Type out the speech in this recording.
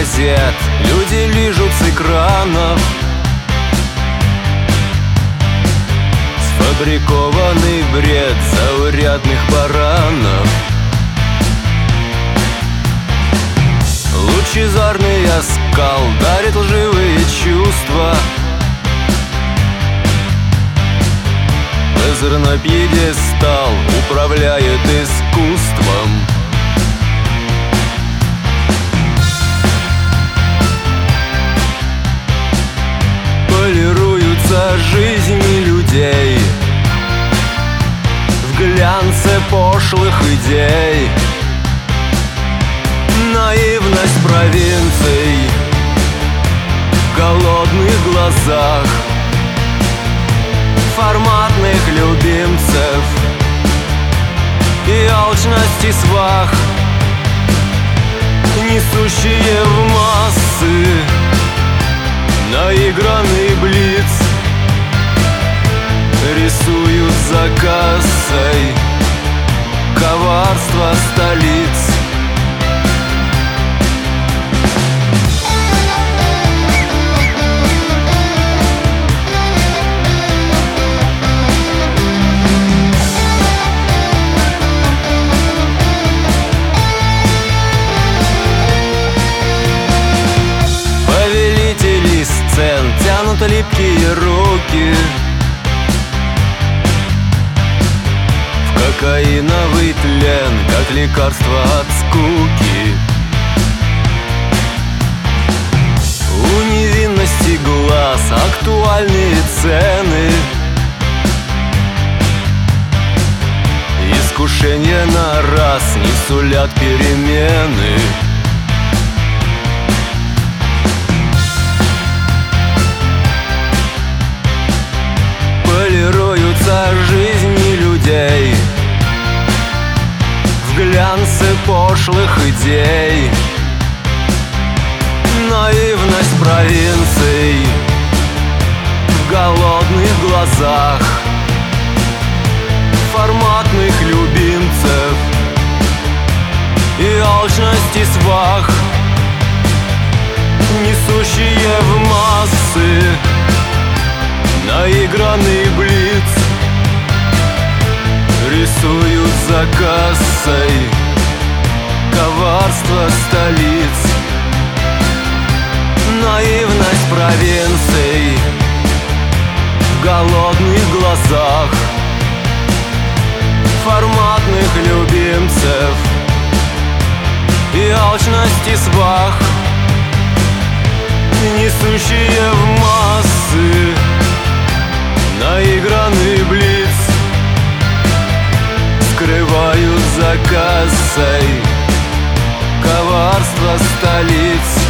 газет, люди лижут с экранов. Сфабрикованный бред заурядных баранов. Лучезарный оскал дарит лживые чувства. Цезарь на пьедестал управляет искусством. Полируются жизни людей в глянце пошлых идей. Наивность провинций в голодных глазах форматных любимцев и алчности свах, несущие в массы наигранный блиц, рисуют за кассой коварство столиц. Сцен тянут липкие руки в кокаиновый тлен, как лекарство от скуки. У невинности глаз актуальные цены, искушения на раз не сулят перемены. Полируются жизни людей в глянце пошлых идей. Наивность провинций в голодных глазах форматных любимцев и алчности свах, несущие в массы наигранный блиц, рисуют за кассой коварство столиц. Наивность провинций в голодных глазах форматных любимцев и алчности свах, несущие в массы наигранный блиц, скрывают за кассой коварство столиц.